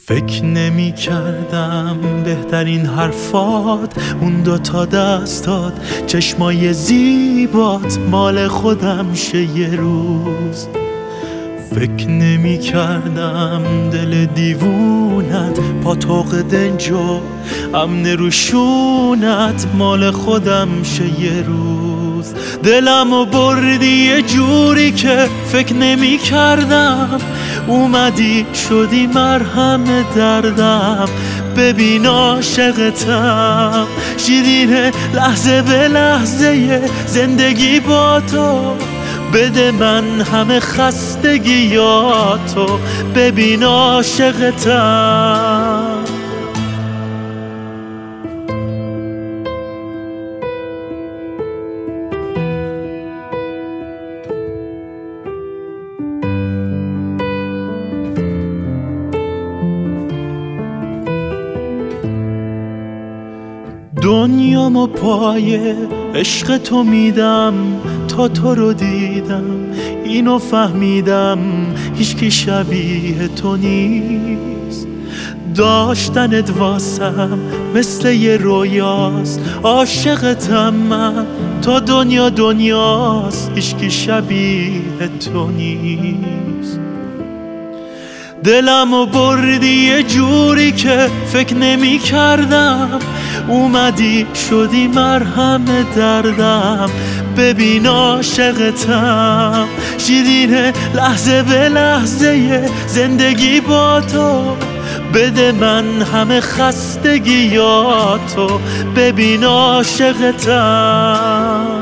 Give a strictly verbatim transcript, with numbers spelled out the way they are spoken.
فکر نمی کردم بهترین حرفات اون دوتا دستات چشمای زیبات مال خودم شه یه روز. فکر نمی کردم دل دیوونت پاتوق دنجا امن روشونت مال خودم شه یه روز. دلمو بردی یه جوری که فکر نمی کردم، اومدی شدی مرهم دردم. ببین عاشقتم شیرینه لحظه به لحظه زندگی با تو، بده من همه خستگیاتو. ببین عاشقتم دنیامو پای عشق تو میدم تا تو رو دیدم، اینو فهمیدم هیچکی شبیه تو نیست. داشتنت واسم مثل یه رویاست، عاشقتم من تا دنیا دنیاست، هیچکی شبیه تو نیست. دلمو بردی یه جوری که فکر نمی کردم، اومدی شدی مرهم دردم. ببین عاشقتم شیرینه لحظه به لحظه زندگی با تو، بده من همه خستگیاتو. ببین عاشقتم